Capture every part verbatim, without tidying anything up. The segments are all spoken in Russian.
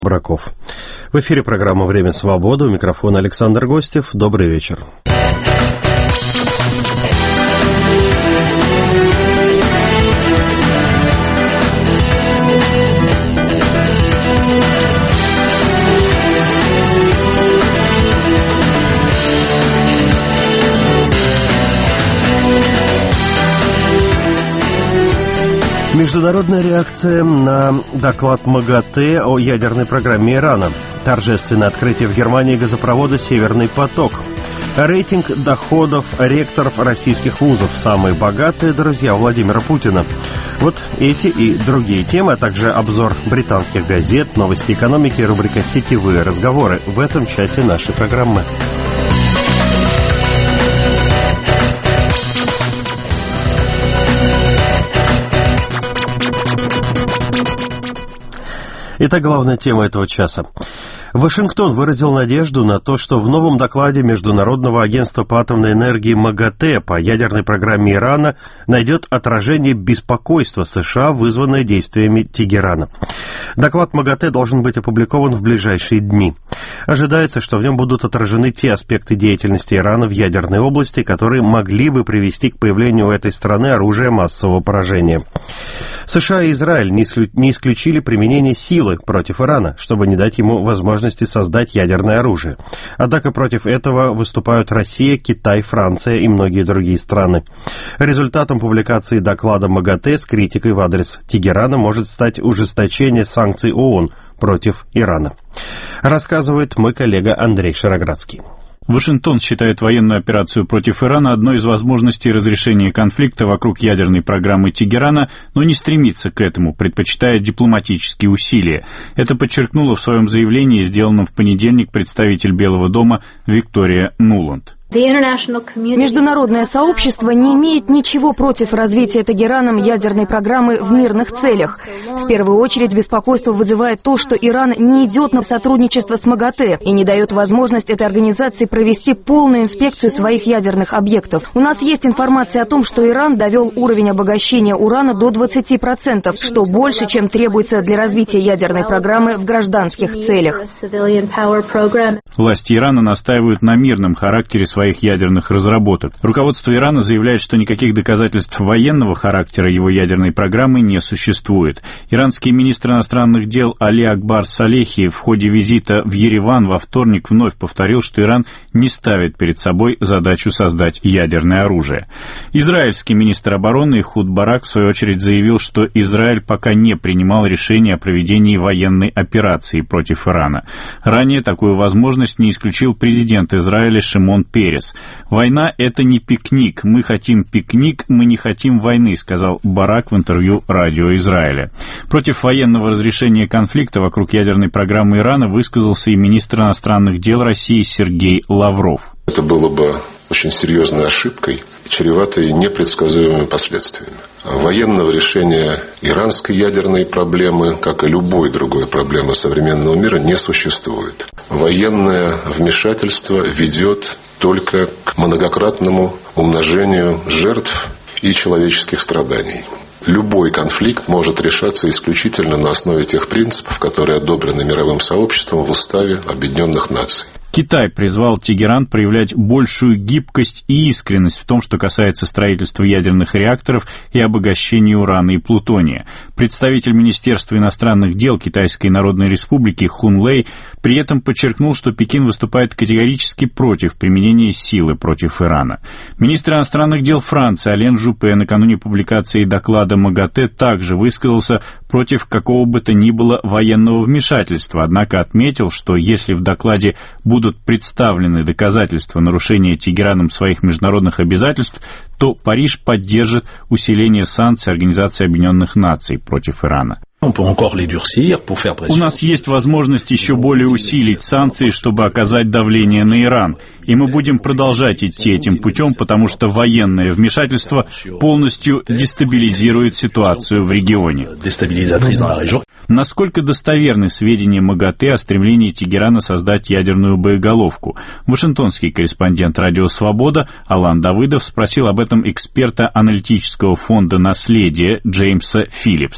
Браков. В эфире программа «Время свободы». У микрофона Александр Гостев. Добрый вечер. Международная реакция на доклад МАГАТЭ о ядерной программе Ирана. Торжественное открытие в Германии газопровода «Северный поток». Рейтинг доходов ректоров российских вузов. Самые богатые друзья Владимира Путина. Вот эти и другие темы, а также обзор британских газет, новости экономики, рубрика «Сетевые разговоры» в этом часе нашей программы. Итак, главная тема этого часа. Вашингтон выразил надежду на то, что в новом докладе Международного агентства по атомной энергии МАГАТЭ по ядерной программе Ирана найдет отражение беспокойства США, вызванное действиями Тегерана. Доклад МАГАТЭ должен быть опубликован в ближайшие дни. Ожидается, что в нем будут отражены те аспекты деятельности Ирана в ядерной области, которые могли бы привести к появлению у этой страны оружия массового поражения. США и Израиль не исключили применение силы против Ирана, чтобы не дать ему возможности создать ядерное оружие. Однако против этого выступают Россия, Китай, Франция и многие другие страны. Результатом публикации доклада МАГАТЭ с критикой в адрес Тегерана может стать ужесточение санкций ООН против Ирана. Рассказывает мой коллега Андрей Шароградский. Вашингтон считает военную операцию против Ирана одной из возможностей разрешения конфликта вокруг ядерной программы Тегерана, но не стремится к этому, предпочитая дипломатические усилия. Это подчеркнула в своем заявлении, сделанном в понедельник, представитель Белого дома Виктория Нуланд. Международное сообщество не имеет ничего против развития Тегераном ядерной программы в мирных целях. В первую очередь беспокойство вызывает то, что Иран не идет на сотрудничество с МАГАТЭ и не дает возможность этой организации провести полную инспекцию своих ядерных объектов. У нас есть информация о том, что Иран довел уровень обогащения урана до двадцати процентов, что больше, чем требуется для развития ядерной программы в гражданских целях. Власти Ирана настаивают на мирном характере своих своих ядерных разработок. Руководство Ирана заявляет, что никаких доказательств военного характера его ядерной программы не существует. Иранский министр иностранных дел Али Акбар Салехи в ходе визита в Ереван во вторник вновь повторил, что Иран не ставит перед собой задачу создать ядерное оружие. Израильский министр обороны Эхуд Барак в свою очередь заявил, что Израиль пока не принимал решение о проведении военной операции против Ирана. Ранее такую возможность не исключил президент Израиля Шимон Перес. «Война — это не пикник. Мы хотим пикник, мы не хотим войны», сказал Барак в интервью радио Израиля. Против военного разрешения конфликта вокруг ядерной программы Ирана высказался и министр иностранных дел России Сергей Лавров. Это было бы очень серьезной ошибкой, чреватой непредсказуемыми последствиями. Военного решения иранской ядерной проблемы, как и любой другой проблемы современного мира, не существует. Военное вмешательство ведет только к многократному умножению жертв и человеческих страданий. Любой конфликт может решаться исключительно на основе тех принципов, которые одобрены мировым сообществом в Уставе Объединенных Наций. Китай призвал Тегеран проявлять большую гибкость и искренность в том, что касается строительства ядерных реакторов и обогащения урана и плутония. Представитель Министерства иностранных дел Китайской Народной Республики Хун Лэй при этом подчеркнул, что Пекин выступает категорически против применения силы против Ирана. Министр иностранных дел Франции Ален Жупе накануне публикации доклада МАГАТЭ также высказался против какого бы то ни было военного вмешательства, однако отметил, что если в докладе будут будут представлены доказательства нарушения Тегераном своих международных обязательств, то Париж поддержит усиление санкций Организации Объединенных Наций против Ирана. У нас есть возможность еще более усилить санкции, чтобы оказать давление на Иран. И мы будем продолжать идти этим путем, потому что военное вмешательство полностью дестабилизирует ситуацию в регионе. Насколько достоверны сведения МАГАТЭ о стремлении Тегерана создать ядерную боеголовку? Вашингтонский корреспондент «Радио Свобода» Алан Давыдов спросил об этом эксперта аналитического фонда «Наследие» Джеймса Филлипса.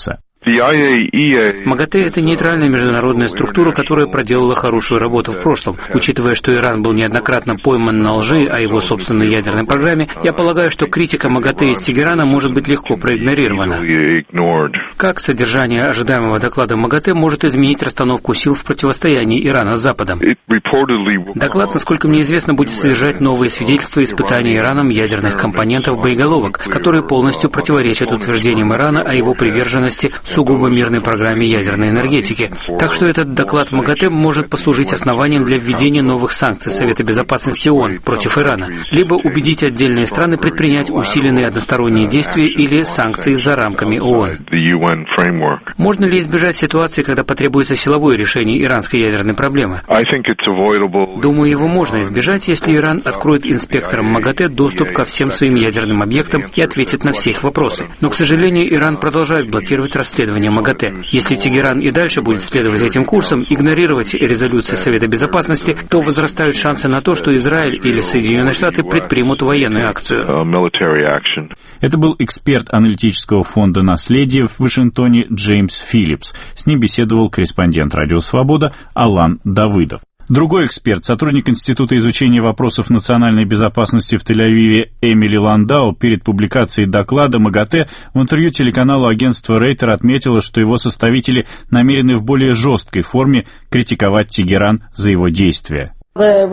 МАГАТЭ — это нейтральная международная структура, которая проделала хорошую работу в прошлом. Учитывая, что Иран был неоднократно пойман на лжи о его собственной ядерной программе, я полагаю, что критика МАГАТЭ из Тегерана может быть легко проигнорирована. Как содержание ожидаемого доклада МАГАТЭ может изменить расстановку сил в противостоянии Ирана с Западом? Доклад, насколько мне известно, будет содержать новые свидетельства испытаний Ираном ядерных компонентов боеголовок, которые полностью противоречат утверждениям Ирана о его приверженности сугубо мирной программе ядерной энергетики. Так что этот доклад МАГАТЭ может послужить основанием для введения новых санкций Совета Безопасности ООН против Ирана, либо убедить отдельные страны предпринять усиленные односторонние действия или санкции за рамками ООН. Можно ли избежать ситуации, когда потребуется силовое решение иранской ядерной проблемы? Думаю, его можно избежать, если Иран откроет инспекторам МАГАТЭ доступ ко всем своим ядерным объектам и ответит на все их вопросы. Но, к сожалению, Иран продолжает блокировать расследование МАГАТЭ. Если Тегеран и дальше будет следовать этим курсом, игнорировать резолюции Совета Безопасности, то возрастают шансы на то, что Израиль или Соединенные Штаты предпримут военную акцию. Это был эксперт аналитического фонда «Наследие» в Вашингтоне Джеймс Филлипс. С ним беседовал корреспондент «Радио Свобода» Алан Давыдов. Другой эксперт, сотрудник Института изучения вопросов национальной безопасности в Тель-Авиве Эмили Ландау, перед публикацией доклада МАГАТЭ в интервью телеканалу агентства Рейтер отметила, что его составители намерены в более жесткой форме критиковать Тегеран за его действия. В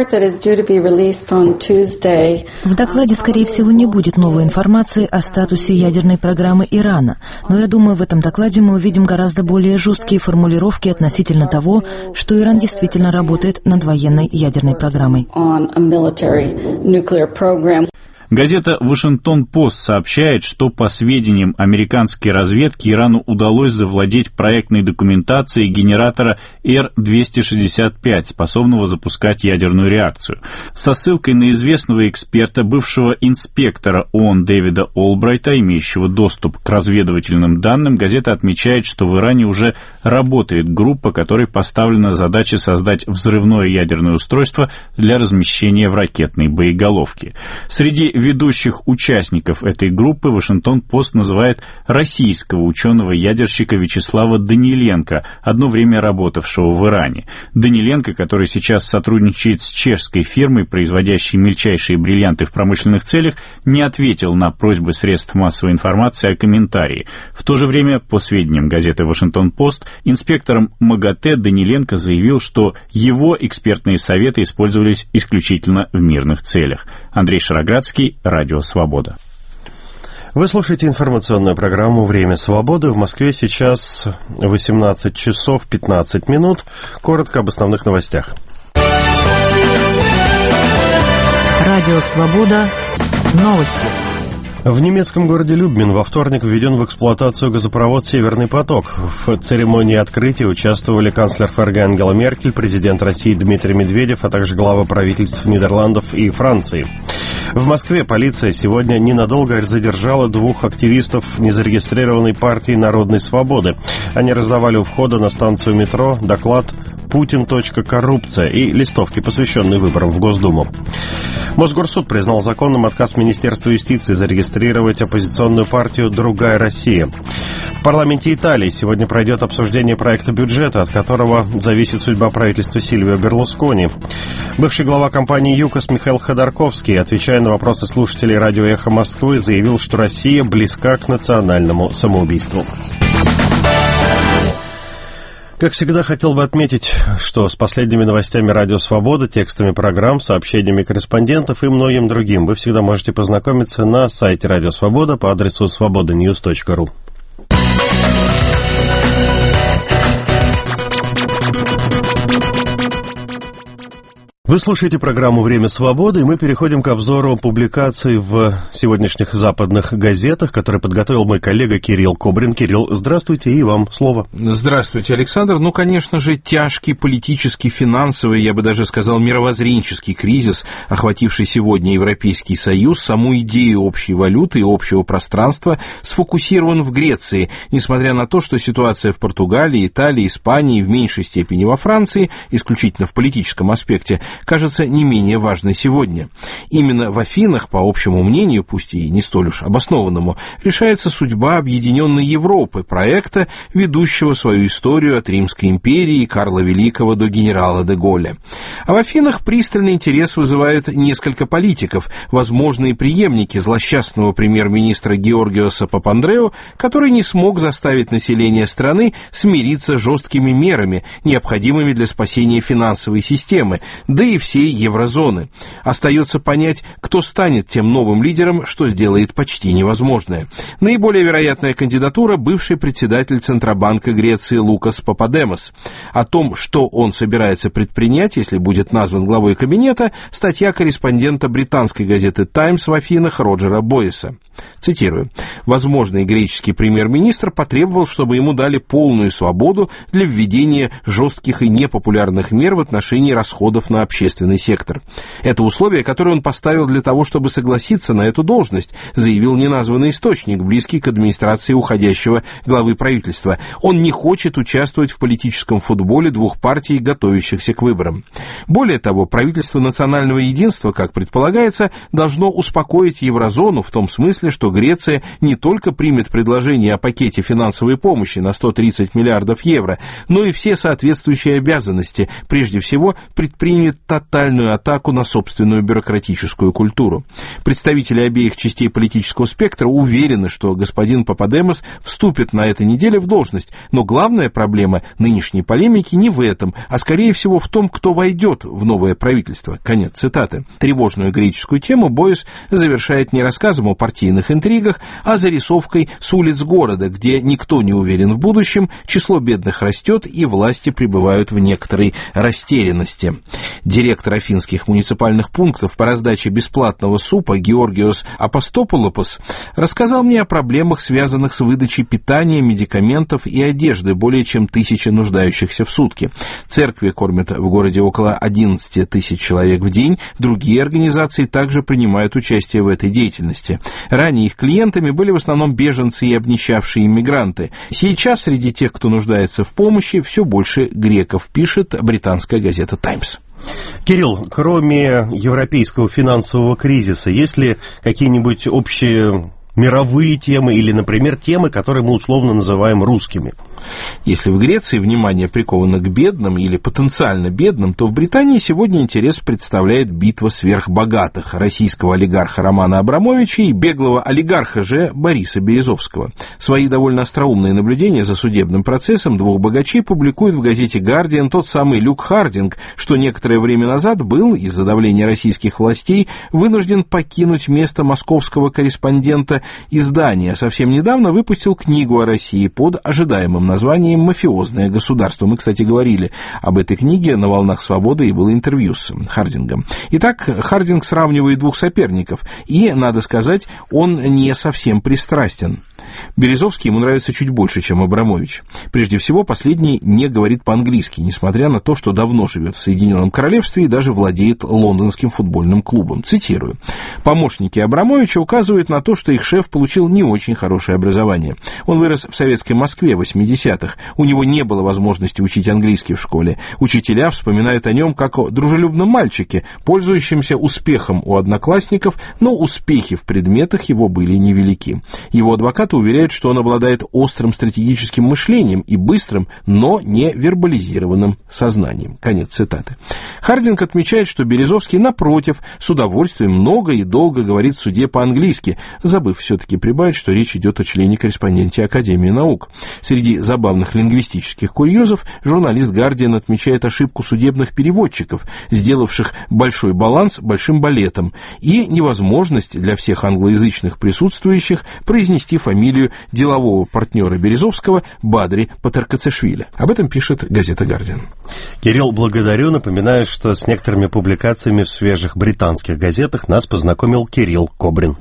докладе, скорее всего, не будет новой информации о статусе ядерной программы Ирана, но я думаю, в этом докладе мы увидим гораздо более жесткие формулировки относительно того, что Иран действительно работает над военной ядерной программой. Газета «Вашингтон-Пост» сообщает, что по сведениям американской разведки Ирану удалось завладеть проектной документацией генератора Эр двести шестьдесят пять, способного запускать ядерную реакцию. Со ссылкой на известного эксперта, бывшего инспектора ООН Дэвида Олбрайта, имеющего доступ к разведывательным данным, газета отмечает, что в Иране уже работает группа, которой поставлена задача создать взрывное ядерное устройство для размещения в ракетной боеголовке. Среди ведущих участников этой группы Вашингтон-Пост называет российского ученого-ядерщика Вячеслава Даниленко, одно время работавшего в Иране. Даниленко, который сейчас сотрудничает с чешской фирмой, производящей мельчайшие бриллианты в промышленных целях, не ответил на просьбы средств массовой информации о комментарии. В то же время, по сведениям газеты «Вашингтон-Пост», инспектором МАГАТЭ Даниленко заявил, что его экспертные советы использовались исключительно в мирных целях. Андрей Шароградский, Радио Свобода. Вы слушаете информационную программу «Время свободы». В Москве сейчас восемнадцать часов пятнадцать минут. Коротко об основных новостях. Радио Свобода. Новости. В немецком городе Любмин во вторник введен в эксплуатацию газопровод «Северный поток». В церемонии открытия участвовали канцлер ФРГ Ангела Меркель, президент России Дмитрий Медведев, а также главы правительств Нидерландов и Франции. В Москве полиция сегодня ненадолго задержала двух активистов незарегистрированной партии «Народной свободы». Они раздавали у входа на станцию метро доклад «Путин. Коррупция» и листовки, посвященные выборам в Госдуму. Мосгорсуд признал законным отказ Министерства юстиции зарегистрировать оппозиционную партию «Другая Россия». В парламенте Италии сегодня пройдет обсуждение проекта бюджета, от которого зависит судьба правительства Сильвио Берлускони. Бывший глава компании «ЮКОС» Михаил Ходорковский, отвечая на вопросы слушателей радио «Эхо Москвы», заявил, что Россия близка к национальному самоубийству. Как всегда, хотел бы отметить, что с последними новостями «Радио Свобода», текстами программ, сообщениями корреспондентов и многим другим вы всегда можете познакомиться на сайте «Радио Свобода» по адресу свобода ньюс точка ру. Вы слушаете программу «Время свободы», и мы переходим к обзору публикаций в сегодняшних западных газетах, которые подготовил мой коллега Кирилл Кобрин. Кирилл, здравствуйте, и вам слово. Здравствуйте, Александр. Ну, конечно же, тяжкий политический, финансовый, я бы даже сказал, мировоззренческий кризис, охвативший сегодня Европейский Союз, саму идею общей валюты и общего пространства, сфокусирован в Греции, несмотря на то, что ситуация в Португалии, Италии, Испании, в меньшей степени во Франции, исключительно в политическом аспекте, кажется не менее важной сегодня. Именно в Афинах, по общему мнению, пусть и не столь уж обоснованному, решается судьба объединенной Европы, проекта, ведущего свою историю от Римской империи Карла Великого до генерала де Голля. А в Афинах пристальный интерес вызывает несколько политиков, возможные преемники злосчастного премьер-министра Георгиоса Папандреу, который не смог заставить население страны смириться с жесткими мерами, необходимыми для спасения финансовой системы, да и всей еврозоны. Остается понять, кто станет тем новым лидером, что сделает почти невозможное. Наиболее вероятная кандидатура – бывший председатель Центробанка Греции Лукас Пападемос. О том, что он собирается предпринять, если будет назван главой кабинета, статья корреспондента британской газеты «Таймс» в Афинах Роджера Бойеса. Цитирую. «Возможный греческий премьер-министр потребовал, чтобы ему дали полную свободу для введения жестких и непопулярных мер в отношении расходов на общественный сектор. Это условие, которое он поставил для того, чтобы согласиться на эту должность», заявил неназванный источник, близкий к администрации уходящего главы правительства. «Он не хочет участвовать в политическом футболе двух партий, готовящихся к выборам». Более того, правительство национального единства, как предполагается, должно успокоить еврозону в том смысле, что Греция не только примет предложение о пакете финансовой помощи на сто тридцать миллиардов евро, но и все соответствующие обязанности, прежде всего, предпримет тотальную атаку на собственную бюрократическую культуру. Представители обеих частей политического спектра уверены, что господин Пападемос вступит на этой неделе в должность, но главная проблема нынешней полемики не в этом, а скорее всего в том, кто войдет в новое правительство. Конец цитаты. Тревожную греческую тему Бойес завершает не рассказом о партийных интригах, а зарисовкой с улиц города, где никто не уверен в будущем, число бедных растет и власти пребывают в некоторой растерянности. Директор афинских муниципальных пунктов по раздаче бесплатного супа Георгиос Апостопулопос рассказал мне о проблемах, связанных с выдачей питания, медикаментов и одежды более чем тысячи нуждающихся в сутки. Церкви кормят в городе около одиннадцать тысяч человек в день, другие организации также принимают участие в этой деятельности. Ранее их клиентами были в основном беженцы и обнищавшие иммигранты. Сейчас среди тех, кто нуждается в помощи, все больше греков, пишет британская газета «Таймс». Кирилл, кроме европейского финансового кризиса, есть ли какие-нибудь общие мировые темы или, например, темы, которые мы условно называем русскими? Если в Греции внимание приковано к бедным или потенциально бедным, то в Британии сегодня интерес представляет битва сверхбогатых российского олигарха Романа Абрамовича и беглого олигарха же Бориса Березовского. Свои довольно остроумные наблюдения за судебным процессом двух богачей публикует в газете «Гардиан» тот самый Люк Хардинг, что некоторое время назад был, из-за давления российских властей, вынужден покинуть место московского корреспондента издания, а совсем недавно выпустил книгу о России под ожидаемым названием «Мафиозное государство». Мы, кстати, говорили об этой книге на «Волнах свободы» и было интервью с Хардингом. Итак, Хардинг сравнивает двух соперников, и, надо сказать, он не совсем пристрастен. Березовский ему нравится чуть больше, чем Абрамович. Прежде всего, последний не говорит по-английски, несмотря на то, что давно живет в Соединенном Королевстве и даже владеет лондонским футбольным клубом. Цитирую. «Помощники Абрамовича указывают на то, что их шеф получил не очень хорошее образование. Он вырос в советской Москве в восьмидесятых. У него не было возможности учить английский в школе. Учителя вспоминают о нем как о дружелюбном мальчике, пользующемся успехом у одноклассников, но успехи в предметах его были невелики. Его адвокаты уверяют, что он обладает острым стратегическим мышлением и быстрым, но не вербализированным сознанием». Конец цитаты. Хардинг отмечает, что Березовский, напротив, с удовольствием много и долго говорит в суде по-английски, забыв все-таки прибавить, что речь идет о члене-корреспонденте Академии наук. Среди забавных лингвистических курьезов журналист «Гардиан» отмечает ошибку судебных переводчиков, сделавших большой баланс большим балетом, и невозможность для всех англоязычных присутствующих произнести фамилию делового партнера Березовского Бадри Патаркацешвили. Об этом пишет газета «Гардиан». Кирилл, благодарю. Напоминаю, что с некоторыми публикациями в свежих британских газетах нас познакомил Кирилл Кобрин.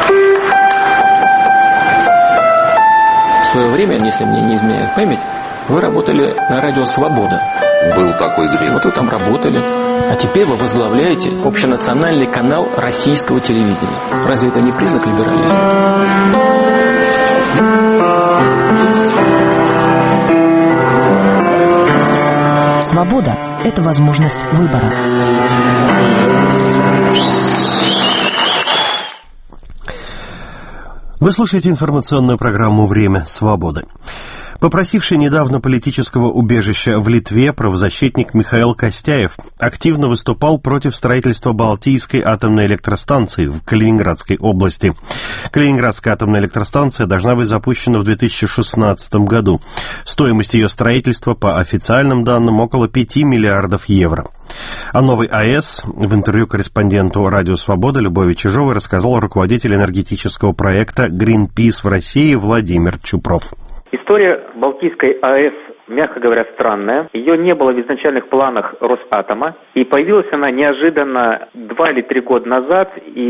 В свое время, если мне не изменяет память, вы работали на радио «Свобода». Был такой грех. Вот вы там работали. А теперь вы возглавляете общенациональный канал российского телевидения. Разве это не признак либерализма? Свобода – это возможность выбора. Вы слушаете информационную программу «Время свободы». Попросивший недавно политического убежища в Литве правозащитник Михаил Костяев активно выступал против строительства Балтийской атомной электростанции в Калининградской области. Калининградская атомная электростанция должна быть запущена в две тысячи шестнадцатом году. Стоимость ее строительства, по официальным данным, около пяти миллиардов евро. О новой АЭС в интервью корреспонденту «Радио Свобода» Любови Чижовой рассказал руководитель энергетического проекта «Гринпис» в России Владимир Чупров. История Балтийской АЭС, мягко говоря, странная. Ее не было в изначальных планах Росатома, и появилась она неожиданно два или три года назад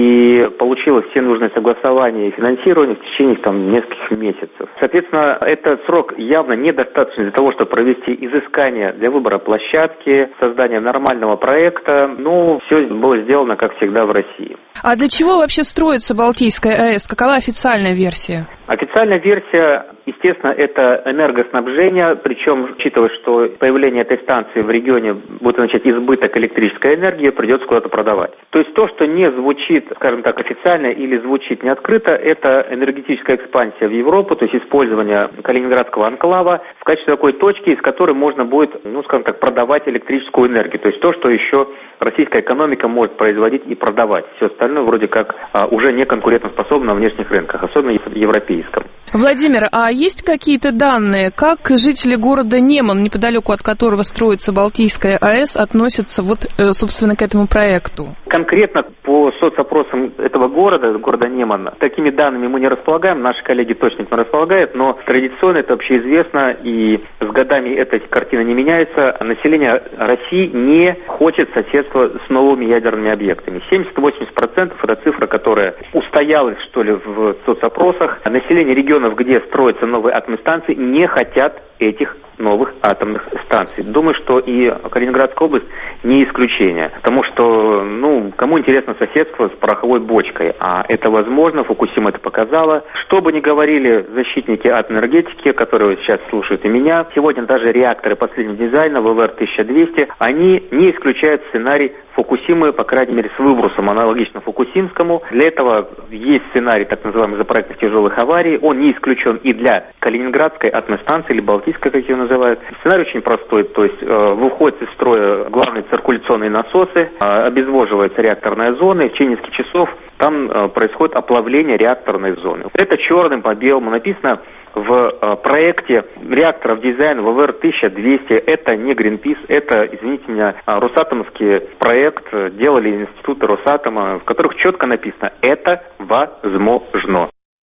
и получила все нужные согласования и финансирование в течение там, нескольких месяцев. Соответственно, этот срок явно недостаточно для того, чтобы провести изыскание для выбора площадки, создания нормального проекта. Ну, все было сделано, как всегда, в России. А для чего вообще строится Балтийская АЭС? Какова официальная версия? Официальная версия, естественно, это энергоснабжение, причем, учитывая, что появление этой станции в регионе будет означать избыток электрической энергии, придется куда-то продавать. То есть то, что не звучит, скажем так, официально или звучит не открыто, это энергетическая экспансия в Европу, то есть использование Калининградского анклава в качестве такой точки, из которой можно будет, ну, скажем так, продавать электрическую энергию. То есть то, что еще российская экономика может производить и продавать. Все остальное вроде как а, уже не конкурентоспособно на внешних рынках, особенно в европейском. Владимир, а есть какие-то данные, как жители города Неман, неподалеку от которого строится Балтийская АЭС, относятся вот, собственно, к этому проекту? Конкретно по соцопросам этого города, города Неман, такими данными мы не располагаем, наши коллеги точно не располагают, но традиционно это общеизвестно, и с годами эта картина не меняется. Население России не хочет соседства с новыми ядерными объектами. семьдесят-восемьдесят процентов это цифра, которая устоялась, что ли, в соцопросах. Население регионов, где строятся новые атомные станции, не хотят этих новых атомных станций. Думаю, что и Калининградская область не исключение. Потому что, ну, кому интересно соседство с пороховой бочкой, а это возможно, Фукусима это показала. Что бы ни говорили защитники атомной энергетики, которые сейчас слушают и меня, сегодня даже реакторы последнего дизайна вэ вэ эр тысяча двести, они не исключают сценарий Фукусимы, по крайней мере, с выбросом аналогично Фукусимскому. Для этого есть сценарий так называемых запорожных тяжелых аварий. Он не исключен и для Калининградской атомной станции или Балтийской, как ее называют. Сценарий очень простой, то есть э, выходят из строя главные циркуляционные насосы, э, обезвоживается реакторная зона, и в течение нескольких часов там э, происходит оплавление реакторной зоны. Это черным по белому написано в э, проекте реакторов дизайна вэ вэ эр тысяча двести. Это не Greenpeace, это, извините меня, Росатомовский проект, делали институты Росатома, в которых четко написано «это возможно».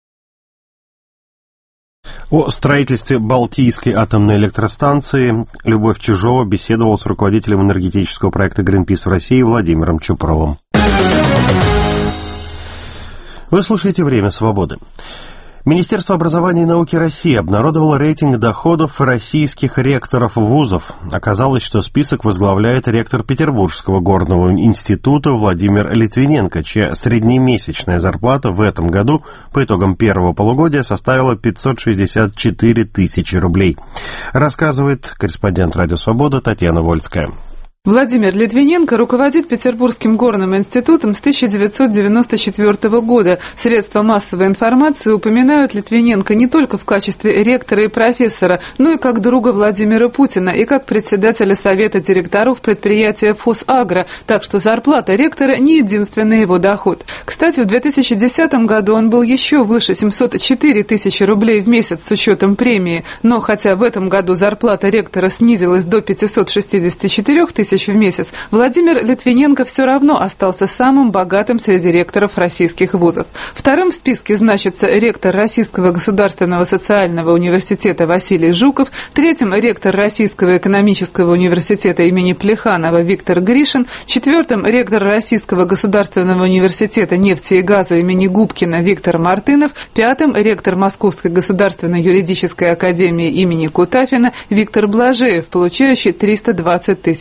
О строительстве Балтийской атомной электростанции Любовь Чижова беседовала с руководителем энергетического проекта Greenpeace в России Владимиром Чупровым. Вы слушаете «Время свободы». Министерство образования и науки России обнародовало рейтинг доходов российских ректоров вузов. Оказалось, что список возглавляет ректор Петербургского горного института Владимир Литвиненко, чья среднемесячная зарплата в этом году по итогам первого полугодия составила пятьсот шестьдесят четыре тысячи рублей. Рассказывает корреспондент «Радио Свобода» Татьяна Вольская. Владимир Литвиненко руководит Петербургским горным институтом с тысяча девятьсот девяносто четвёртого года. Средства массовой информации упоминают Литвиненко не только в качестве ректора и профессора, но и как друга Владимира Путина и как председателя совета директоров предприятия «Фосагро», так что зарплата ректора не единственный его доход. Кстати, в две тысячи десятом году он был еще выше – семьсот четыре тысячи рублей в месяц с учетом премии, но хотя в этом году зарплата ректора снизилась до пятьсот шестьдесят четыре тысячи в месяц, Владимир Литвиненко все равно остался самым богатым среди ректоров российских вузов. Вторым в списке значится ректор Российского государственного социального университета Василий Жуков, третьим ректор Российского экономического университета имени Плеханова Виктор Гришин, четвертым ректор Российского государственного университета нефти и газа имени Губкина Виктор Мартынов, пятым ректор Московской государственной юридической академии имени Кутафина Виктор Блажеев, получающий триста двадцать тысяч в месяц.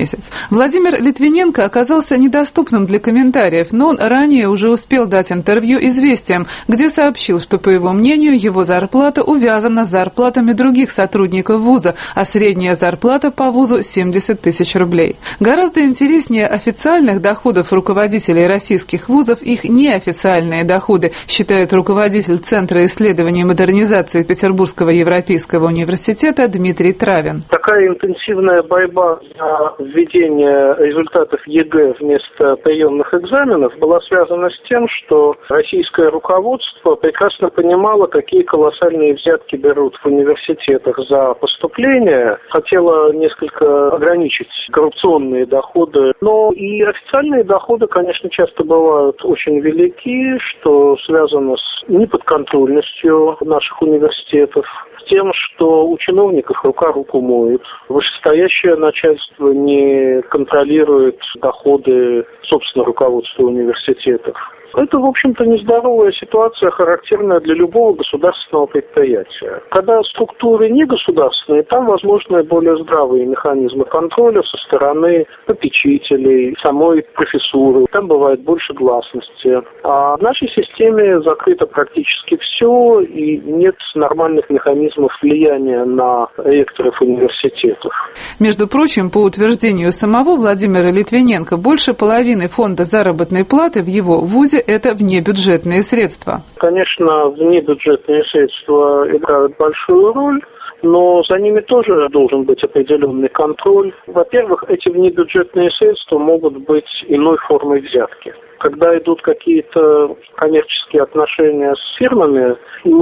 месяц. Владимир Литвиненко оказался недоступным для комментариев, но он ранее уже успел дать интервью «Известиям», где сообщил, что, по его мнению, его зарплата увязана с зарплатами других сотрудников вуза, а средняя зарплата по вузу семьдесят тысяч рублей. Гораздо интереснее официальных доходов руководителей российских вузов их неофициальные доходы, считает руководитель Центра исследований и модернизации Петербургского европейского университета Дмитрий Травин. Такая интенсивная борьба за введение результатов ЕГЭ вместо приемных экзаменов была связана с тем, что российское руководство прекрасно понимало, какие колоссальные взятки берут в университетах за поступление, хотело несколько ограничить коррупционные доходы, но и официальные доходы, конечно, часто бывают очень велики, что связано с неподконтрольностью наших университетов, с тем, что у чиновников рука руку моет. Вышестоящее начальство не контролирует доходы, собственно, руководства университетов. Это, в общем-то, нездоровая ситуация, характерная для любого государственного предприятия. Когда структуры не государственные, там возможны более здравые механизмы контроля со стороны попечителей, самой профессуры. Там бывает больше гласности. А в нашей системе закрыто практически все, и нет нормальных механизмов влияния на ректоров университетов. Между прочим, по утверждению самого Владимира Литвиненко, больше половины фонда заработной платы в его вузе – это внебюджетные средства. Конечно, внебюджетные средства играют большую роль, но за ними тоже должен быть определенный контроль. Во-первых, эти внебюджетные средства могут быть иной формой взятки. Когда идут какие-то коммерческие отношения с фирмами,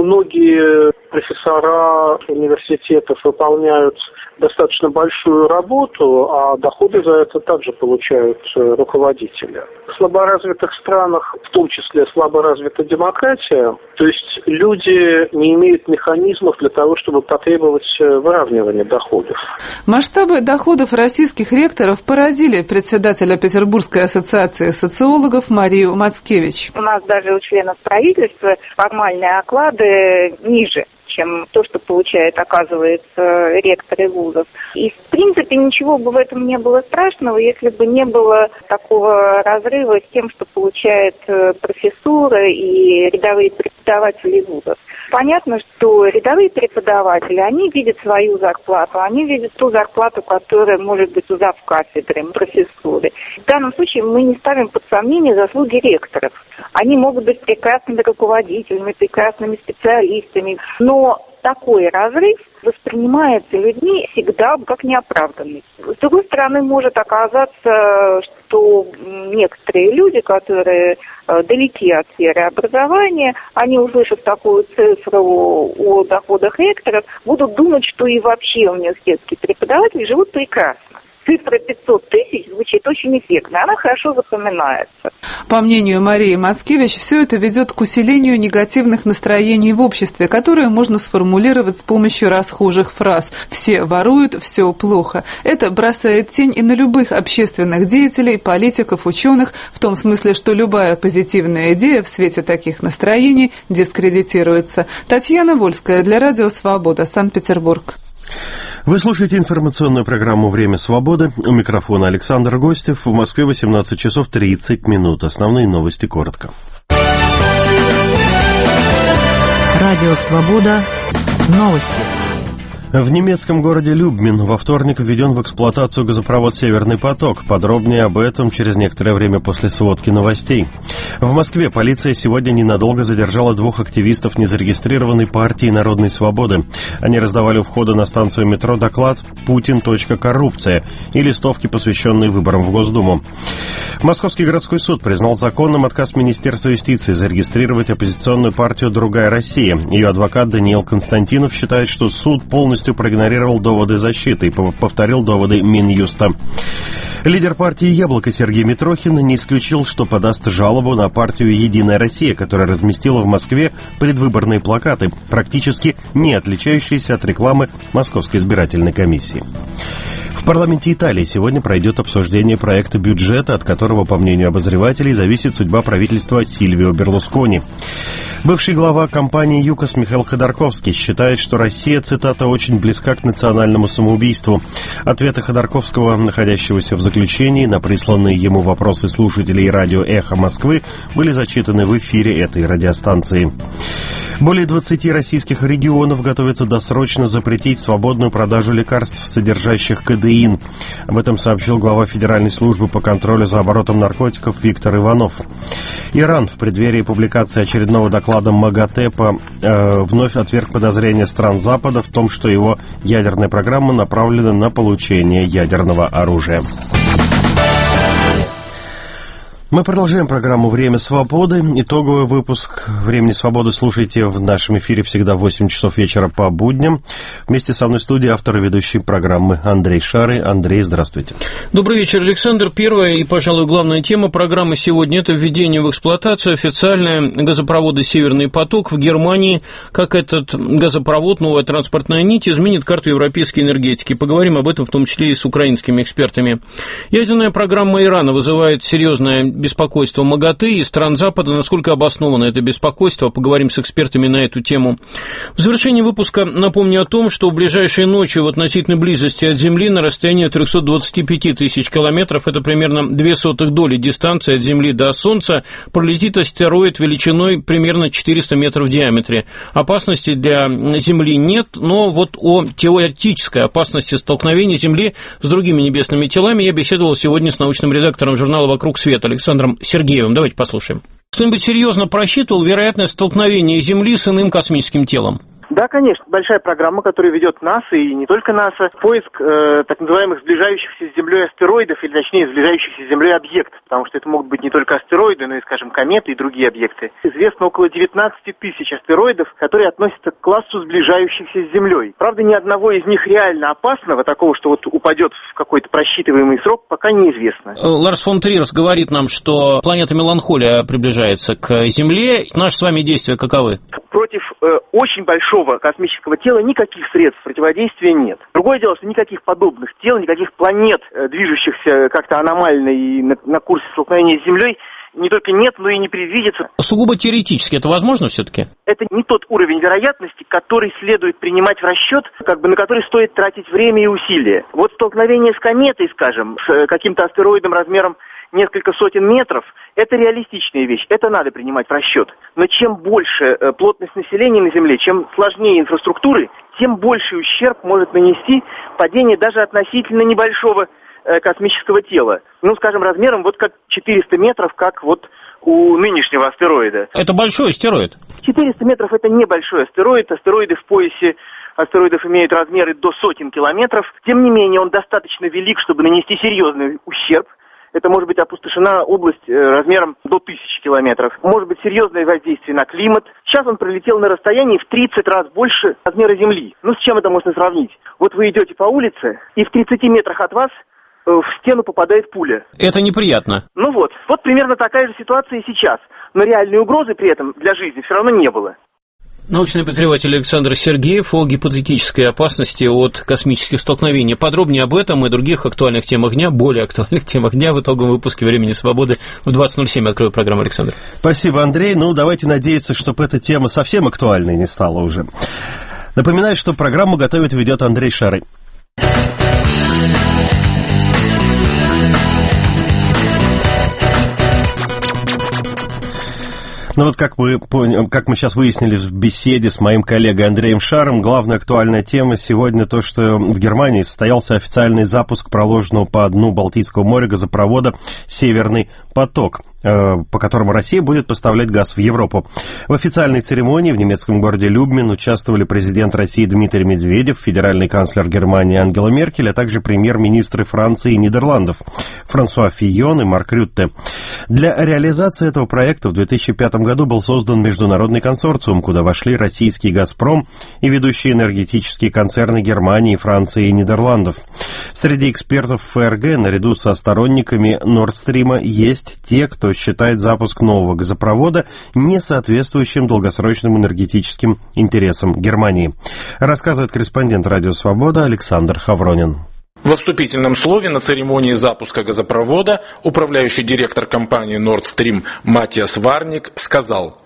многие профессора университетов выполняют достаточно большую работу, а доходы за это также получают руководители. В слаборазвитых странах, в том числе слаборазвита демократия, то есть люди не имеют механизмов для того, чтобы потребовать выравнивания доходов. Масштабы доходов российских ректоров поразили председателя Петербургской ассоциации социологов Марию Мацкевич. У нас даже у членов правительства формальные оклады ниже, чем то, что получает, оказывается, ректоры вузов. И, в принципе, ничего бы в этом не было страшного, если бы не было такого разрыва с тем, что получает профессура и рядовые преподаватели вузов. Понятно, что рядовые преподаватели, они видят свою зарплату, они видят ту зарплату, которая может быть у завкафедры, профессуры. В данном случае мы не ставим под сомнение заслуги ректоров. Они могут быть прекрасными руководителями, прекрасными специалистами, но такой разрыв воспринимается людьми всегда как неоправданный. С другой стороны, может оказаться, что некоторые люди, которые далеки от сферы образования, они, услышав такую цифру о доходах ректоров, будут думать, что и вообще университетские преподаватели живут прекрасно. Цифра пятьсот тысяч звучит очень эффектно, она хорошо запоминается. По мнению Марии Мацкевич, все это ведет к усилению негативных настроений в обществе, которые можно сформулировать с помощью расхожих фраз «все воруют, все плохо». Это бросает тень и на любых общественных деятелей, политиков, ученых, в том смысле, что любая позитивная идея в свете таких настроений дискредитируется. Татьяна Вольская для Радио Свобода, Санкт-Петербург. Вы слушаете информационную программу «Время свободы». У микрофона Александр Гостев. В Москве восемнадцать часов тридцать минут. Основные новости коротко. Радио Свобода. Новости. В немецком городе Любмин во вторник введен в эксплуатацию газопровод «Северный поток». Подробнее об этом через некоторое время после сводки новостей. В Москве полиция сегодня ненадолго задержала двух активистов незарегистрированной партии «Народной свободы». Они раздавали у входа на станцию метро доклад «Путин. Коррупция» и листовки, посвященные выборам в Госдуму. Московский городской суд признал законным отказ Министерства юстиции зарегистрировать оппозиционную партию «Другая Россия». Ее адвокат Даниил Константинов считает, что суд полностью проигнорировал доводы защиты и повторил доводы Минюста. Лидер партии «Яблоко» Сергей Митрохин не исключил, что подаст жалобу на партию «Единая Россия», которая разместила в Москве предвыборные плакаты, практически не отличающиеся от рекламы Московской избирательной комиссии. В В парламенте Италии сегодня пройдет обсуждение проекта бюджета, от которого, по мнению обозревателей, зависит судьба правительства Сильвио Берлускони. Бывший глава компании ЮКОС Михаил Ходорковский считает, что Россия, цитата, «очень близка к национальному самоубийству». Ответы Ходорковского, находящегося в заключении, на присланные ему вопросы слушателей радио «Эхо Москвы» были зачитаны в эфире этой радиостанции. Более двадцати российских регионов готовятся досрочно запретить свободную продажу лекарств, содержащих кодеин. Об этом сообщил глава Федеральной службы по контролю за оборотом наркотиков Виктор Иванов. Иран в преддверии публикации очередного доклада МАГАТЭ э, вновь отверг подозрения стран Запада в том, что его ядерная программа направлена на получение ядерного оружия. Мы продолжаем программу «Время свободы». Итоговый выпуск «Времени свободы» слушайте в нашем эфире всегда в восемь часов вечера по будням. Вместе со мной в студии автор и ведущий программы Андрей Шары. Андрей, здравствуйте. Добрый вечер, Александр. Первая и, пожалуй, главная тема программы сегодня – это введение в эксплуатацию официального газопровода «Северный поток» в Германии. Как этот газопровод, новая транспортная нить, изменит карту европейской энергетики. Поговорим об этом в том числе и с украинскими экспертами. Ядерная программа Ирана вызывает серьезное беспокойство МАГАТЭ и стран Запада. Насколько обосновано это беспокойство, поговорим с экспертами на эту тему. В завершении выпуска напомню о том, что в ближайшие ночи в относительной близости от Земли на расстоянии трехсот двадцати пяти тысяч километров, это примерно две сотых доли дистанции от Земли до Солнца, пролетит астероид величиной примерно четыреста метров в диаметре. Опасности для Земли нет, но вот о теоретической опасности столкновения Земли с другими небесными телами я беседовал сегодня с научным редактором журнала «Вокруг света» Александром Сергеевым. Давайте послушаем. Кто-нибудь серьезно просчитывал вероятность столкновения Земли с иным космическим телом? Да, конечно, большая программа, которая ведет НАСА и не только НАСА, поиск э, так называемых сближающихся с Землей астероидов, или точнее сближающихся с Землей объектов, потому что это могут быть не только астероиды, но и, скажем, кометы и другие объекты. Известно около девятнадцати тысяч астероидов, которые относятся к классу сближающихся с Землей. Правда, ни одного из них реально опасного, такого, что вот упадет в какой-то просчитываемый срок, пока неизвестно. Ларс фон Триер говорит нам, что планета Меланхолия приближается к Земле. Наши с вами действия каковы? Против э, очень большого космического тела никаких средств противодействия нет. Другое дело, что никаких подобных тел, никаких планет, э, движущихся как-то аномально и на, на курсе столкновения с Землей, не только нет, но и не предвидится. Сугубо теоретически это возможно все-таки? Это не тот уровень вероятности, который следует принимать в расчет, как бы на который стоит тратить время и усилия. Вот столкновение с кометой, скажем, с каким-то астероидом размером несколько сотен метров, это реалистичная вещь, это надо принимать в расчет. Но чем больше плотность населения на Земле, чем сложнее инфраструктуры, тем больший ущерб может нанести падение даже относительно небольшого космического тела. Ну, скажем, размером вот как четыреста метров, как вот у нынешнего астероида. Это большой астероид? четыреста метров это небольшой астероид. Астероиды в поясе астероидов имеют размеры до сотен километров. Тем не менее, он достаточно велик, чтобы нанести серьезный ущерб. Это может быть опустошена область размером до тысячи километров. Может быть серьезное воздействие на климат. Сейчас он пролетел на расстоянии в тридцать раз больше размера Земли. Ну, с чем это можно сравнить? Вот вы идете по улице, и в тридцати метрах от вас в стену попадает пуля. Это неприятно. Ну вот. Вот примерно такая же ситуация и сейчас. Но реальной угрозы при этом для жизни все равно не было. Научный обозреватель Александр Сергеев о гипотетической опасности от космических столкновений. Подробнее об этом и других актуальных темах дня, более актуальных темах дня в итоговом выпуске «Времени свободы» в двадцать ноль семь. Открою программу, Александр. Спасибо, Андрей. Ну, давайте надеяться, чтобы эта тема совсем актуальной не стала уже. Напоминаю, что программу готовит и ведет Андрей Шары. Ну вот как мы, как мы сейчас выяснили в беседе с моим коллегой Андреем Шаром, главная актуальная тема сегодня то, что в Германии состоялся официальный запуск проложенного по дну Балтийского моря газопровода «Северный поток», по которому Россия будет поставлять газ в Европу. В официальной церемонии в немецком городе Любмин участвовали президент России Дмитрий Медведев, федеральный канцлер Германии Ангела Меркель, а также премьер-министры Франции и Нидерландов Франсуа Фийон и Марк Рютте. Для реализации этого проекта в две тысячи пятом году был создан международный консорциум, куда вошли российский «Газпром» и ведущие энергетические концерны Германии, Франции и Нидерландов. Среди экспертов ФРГ, наряду со сторонниками Нордстрима, есть те, кто считает запуск нового газопровода не соответствующим долгосрочным энергетическим интересам Германии. Рассказывает корреспондент «Радио Свобода» Александр Хавронин. Во вступительном слове на церемонии запуска газопровода управляющий директор компании Nord Stream Матиас Варник сказал: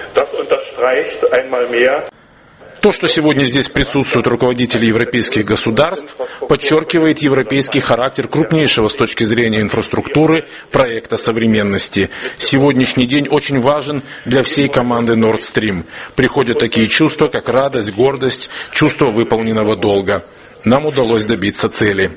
«То, что сегодня здесь присутствуют руководители европейских государств, подчеркивает европейский характер крупнейшего с точки зрения инфраструктуры проекта современности. Сегодняшний день очень важен для всей команды Nord Stream. Приходят такие чувства, как радость, гордость, чувство выполненного долга. Нам удалось добиться цели».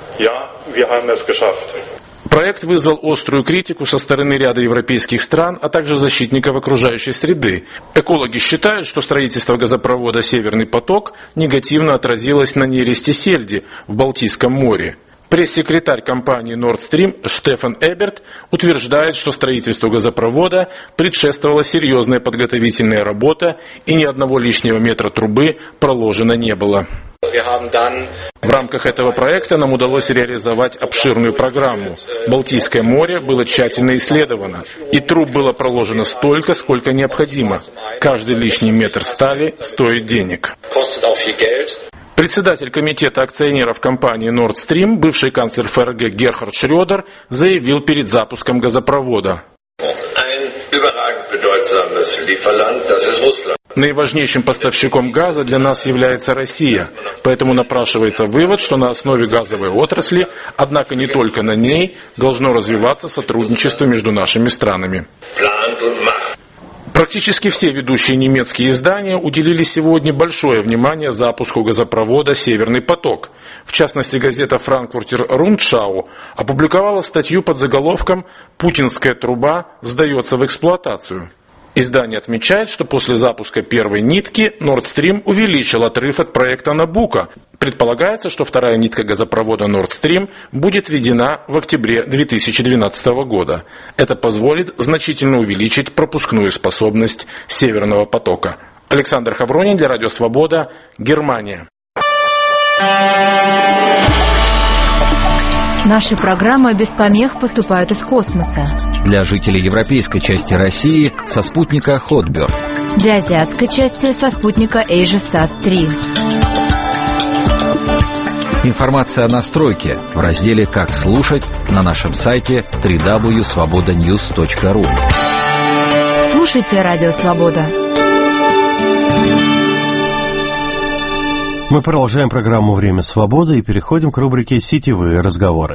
Проект вызвал острую критику со стороны ряда европейских стран, а также защитников окружающей среды. Экологи считают, что строительство газопровода «Северный поток» негативно отразилось на нересте сельди в Балтийском море. Пресс-секретарь компании Nord Stream Штефан Эберт утверждает, что строительству газопровода предшествовала серьезная подготовительная работа и ни одного лишнего метра трубы проложено не было. В рамках этого проекта нам удалось реализовать обширную программу. Балтийское море было тщательно исследовано, и труб было проложено столько, сколько необходимо. Каждый лишний метр стали стоит денег. Председатель комитета акционеров компании Nord Stream, бывший канцлер ФРГ Герхард Шрёдер, заявил перед запуском газопровода: «Наиважнейшим поставщиком газа для нас является Россия, поэтому напрашивается вывод, что на основе газовой отрасли, однако не только на ней, должно развиваться сотрудничество между нашими странами». Практически все ведущие немецкие издания уделили сегодня большое внимание запуску газопровода «Северный поток». В частности, газета «Франкфуртер Рундшау» опубликовала статью под заголовком «Путинская труба сдается в эксплуатацию». Издание отмечает, что после запуска первой нитки Nord Stream увеличил отрыв от проекта «Набуко». Предполагается, что вторая нитка газопровода Nord Stream будет введена в октябре две тысячи двенадцатого года. Это позволит значительно увеличить пропускную способность «Северного потока». Александр Хавронин для Радио Свобода, Германия. Наши программы без помех поступают из космоса. Для жителей европейской части России со спутника Хотберг. Для азиатской части со спутника AsiaSat три. Информация о настройке в разделе «Как слушать» на нашем сайте дабл ю дабл ю дабл ю точка свобода ньюс точка ру. Слушайте Радио Свобода. Мы продолжаем программу «Время свободы» и переходим к рубрике «Сетевые разговоры».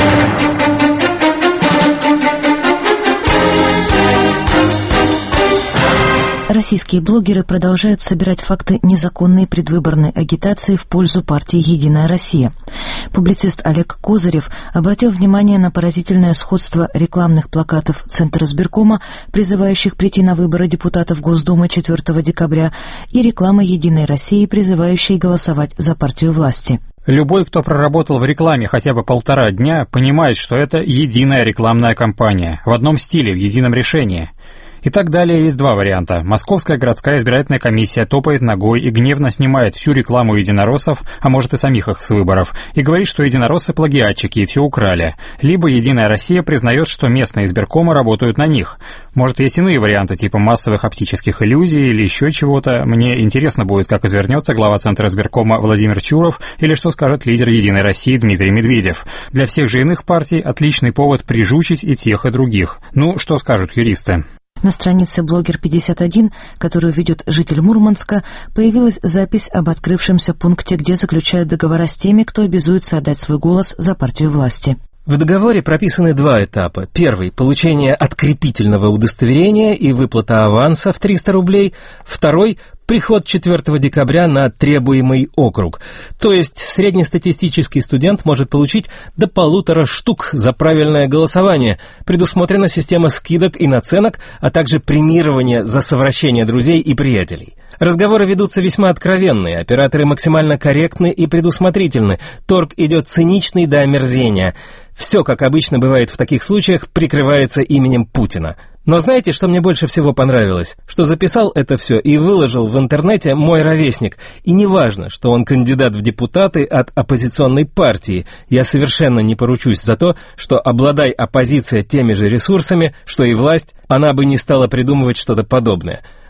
Российские блогеры продолжают собирать факты незаконной предвыборной агитации в пользу партии «Единая Россия». Публицист Олег Козырев обратил внимание на поразительное сходство рекламных плакатов Центра избиркома, призывающих прийти на выборы депутатов Госдумы четвёртого декабря, и рекламы «Единой России», призывающей голосовать за партию власти. Любой, кто проработал в рекламе хотя бы полтора дня, понимает, что это единая рекламная кампания, в одном стиле, в едином решении. И так далее есть два варианта. Московская городская избирательная комиссия топает ногой и гневно снимает всю рекламу единороссов, а может и самих их с выборов, и говорит, что единороссы плагиатчики и все украли. Либо «Единая Россия» признает, что местные избиркомы работают на них. Может, есть иные варианты, типа массовых оптических иллюзий или еще чего-то. Мне интересно будет, как извернется глава Центра избиркома Владимир Чуров или что скажет лидер «Единой России» Дмитрий Медведев. Для всех же иных партий отличный повод прижучить и тех, и других. Ну, что скажут юристы? На странице «Блогер пятьдесят один», которую ведет житель Мурманска, появилась запись об открывшемся пункте, где заключают договора с теми, кто обязуется отдать свой голос за партию власти. В договоре прописаны два этапа. Первый – получение открепительного удостоверения и выплата аванса в триста рублей. Второй – приход четвёртого декабря на требуемый округ. То есть среднестатистический студент может получить до полутора штук за правильное голосование. Предусмотрена система скидок и наценок, а также премирование за совращение друзей и приятелей. Разговоры ведутся весьма откровенные, операторы максимально корректны и предусмотрительны, торг идет циничный до омерзения. Все, как обычно бывает в таких случаях, прикрывается именем Путина. Но знаете, что мне больше всего понравилось? Что записал это все и выложил в интернете мой ровесник. И не важно, что он кандидат в депутаты от оппозиционной партии. Я совершенно не поручусь за то, что, обладай оппозиция теми же ресурсами, что и власть, она бы не стала придумывать что-то подобное.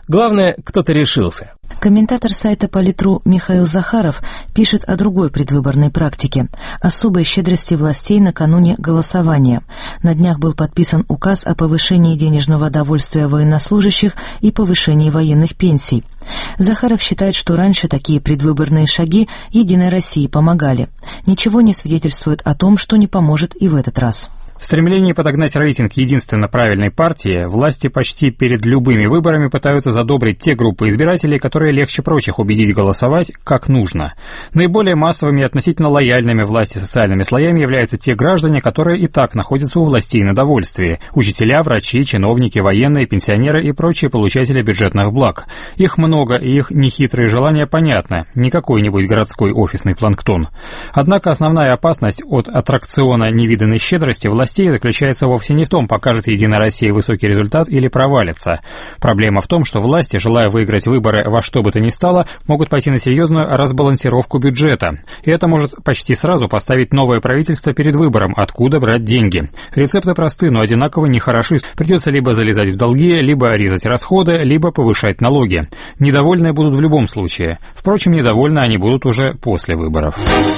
Главное, кто-то решился. Комментатор сайта Политру Михаил Захаров пишет о другой предвыборной практике – особой щедрости властей накануне голосования. На днях был подписан указ о повышении денежного довольствия военнослужащих и повышении военных пенсий. Захаров считает, что раньше такие предвыборные шаги «Единой России» помогали. Ничего не свидетельствует о том, что не поможет и в этот раз. В стремлении подогнать рейтинг единственно правильной партии, власти почти перед любыми выборами пытаются задобрить те группы избирателей, которые легче прочих убедить голосовать как нужно. Наиболее массовыми и относительно лояльными власти социальными слоями являются те граждане, которые и так находятся у властей на довольствии – учителя, врачи, чиновники, военные, пенсионеры и прочие получатели бюджетных благ. Их много, и их нехитрые желания понятны, не какой-нибудь городской офисный планктон. Однако основная опасность от аттракциона невиданной щедрости власти заключается вовсе не в том, покажет Единая Россия высокий результат или провалится. Проблема в том, что власти, желая выиграть выборы во что бы то ни стало, могут пойти на серьезную разбалансировку бюджета. И это может почти сразу поставить новое правительство перед выбором, откуда брать деньги. Рецепты просты, но одинаково нехороши. Придется либо залезать в долги, либо резать расходы, либо повышать налоги. Недовольные будут в любом случае. Впрочем, недовольны они будут уже после выборов.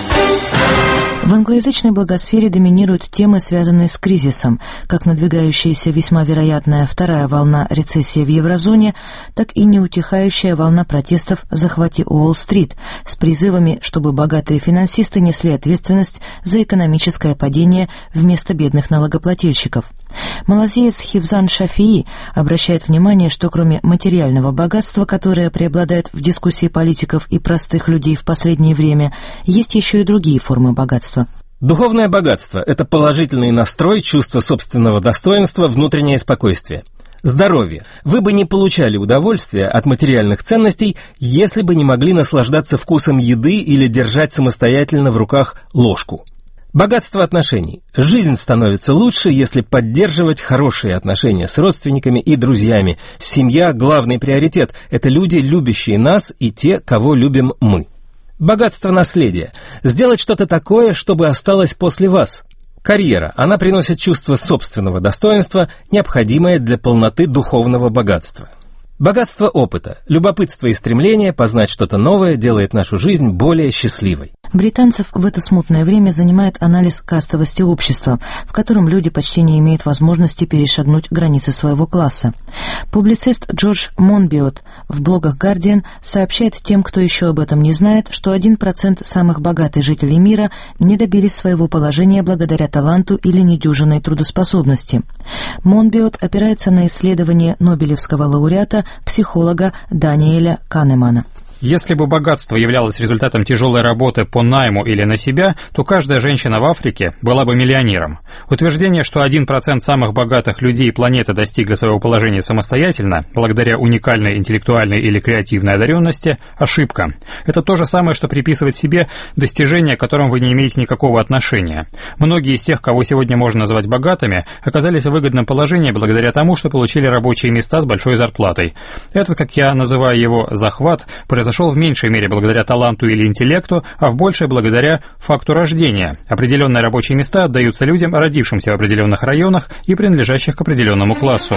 В англоязычной благосфере доминируют темы, связанные с кризисом, как надвигающаяся весьма вероятная вторая волна рецессии в еврозоне, так и неутихающая волна протестов «Захвати Уолл-стрит» с призывами, чтобы богатые финансисты несли ответственность за экономическое падение вместо бедных налогоплательщиков. Малазиец Хивзан Шафии обращает внимание, что кроме материального богатства, которое преобладает в дискуссии политиков и простых людей в последнее время, есть еще и другие формы богатства. Духовное богатство – это положительный настрой, чувство собственного достоинства, внутреннее спокойствие. Здоровье. Вы бы не получали удовольствия от материальных ценностей, если бы не могли наслаждаться вкусом еды или держать самостоятельно в руках ложку. Богатство отношений. Жизнь становится лучше, если поддерживать хорошие отношения с родственниками и друзьями. Семья – главный приоритет. Это люди, любящие нас, и те, кого любим мы. Богатство наследия. Сделать что-то такое, чтобы осталось после вас. Карьера. Она приносит чувство собственного достоинства, необходимое для полноты духовного богатства. Богатство опыта, любопытство и стремление познать что-то новое делает нашу жизнь более счастливой. Британцев в это смутное время занимает анализ кастовости общества, в котором люди почти не имеют возможности перешагнуть границы своего класса. Публицист Джордж Монбиот в блогах «Гардиан» сообщает тем, кто еще об этом не знает, что один процент самых богатых жителей мира не добились своего положения благодаря таланту или недюжинной трудоспособности. Монбиот опирается на исследование нобелевского лауреата, психолога Даниэля Канемана. Если бы богатство являлось результатом тяжелой работы по найму или на себя, то каждая женщина в Африке была бы миллионером. Утверждение, что один процент самых богатых людей планеты достигли своего положения самостоятельно, благодаря уникальной интеллектуальной или креативной одаренности, ошибка. Это то же самое, что приписывать себе достижения, к которым вы не имеете никакого отношения. Многие из тех, кого сегодня можно назвать богатыми, оказались в выгодном положении благодаря тому, что получили рабочие места с большой зарплатой. Этот, как я называю его, захват, произошел в меньшей мере благодаря таланту или интеллекту, а в большей благодаря факту рождения. Определенные рабочие места отдаются людям, родившимся в определенных районах и принадлежащих к определенному классу.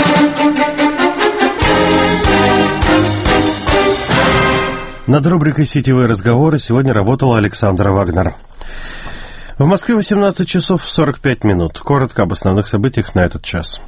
Над рубрикой «Сетевые разговоры» сегодня работала Александра Вагнер. В Москве восемнадцать часов сорок пять минут. Коротко об основных событиях на этот час.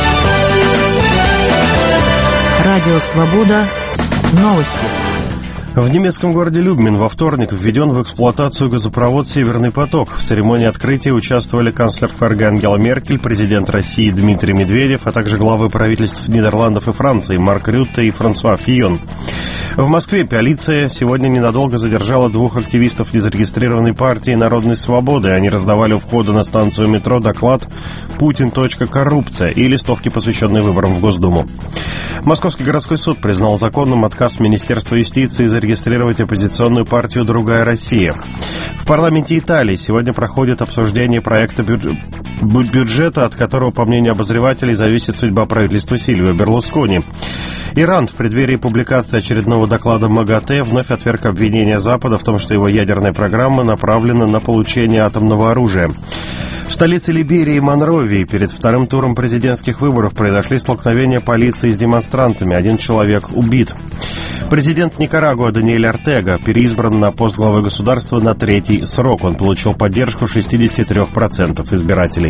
Радио «Свобода». Новости. В немецком городе Любмин во вторник введен в эксплуатацию газопровод «Северный поток». В церемонии открытия участвовали канцлер ФРГ Ангела Меркель, президент России Дмитрий Медведев, а также главы правительств Нидерландов и Франции Марк Рютте и Франсуа Фийон. В Москве полиция сегодня ненадолго задержала двух активистов незарегистрированной партии «Народной свободы». Они раздавали у входа на станцию метро доклад «Путин. Коррупция» и листовки, посвященные выборам в Госдуму. Московский городской суд признал законным отказ Министерства юстиции зарегистрировать оппозиционную партию «Другая Россия». В парламенте Италии сегодня проходит обсуждение проекта бюдж... бюджета, от которого, по мнению обозревателей, зависит судьба правительства Сильвио Берлускони. Иран в преддверии публикации очередного доклада МАГАТЭ вновь отверг обвинения Запада в том, что его ядерная программа направлена на получение атомного оружия. В В столице Либерии Монровии перед вторым туром президентских выборов произошли столкновения полиции с демонстрантами. Один человек убит. Президент Никарагуа Даниэль Ортега переизбран на пост главы государства на третий срок. Он получил поддержку шестьдесят три процента избирателей.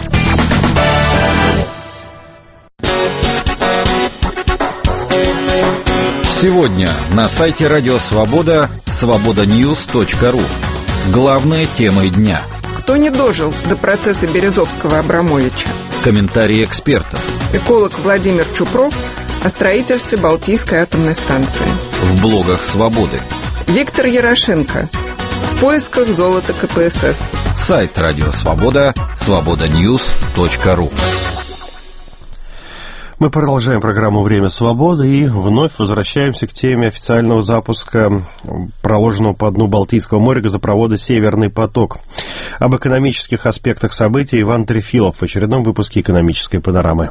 Сегодня на сайте Радио Свобода свобода ньюс точка ру. Главные темы дня. Кто не дожил до процесса Березовского-Абрамовича? Комментарии экспертов. Эколог Владимир Чупров о строительстве Балтийской атомной станции. В блогах «Свободы». Виктор Ярошенко. В поисках золота ка пэ эс эс. Сайт Радио Свобода свобода ньюс точка ру. Мы продолжаем программу «Время свободы» и вновь возвращаемся к теме официального запуска проложенного по дну Балтийского моря газопровода «Северный поток». Об экономических аспектах событий Иван Трефилов в очередном выпуске «Экономической панорамы».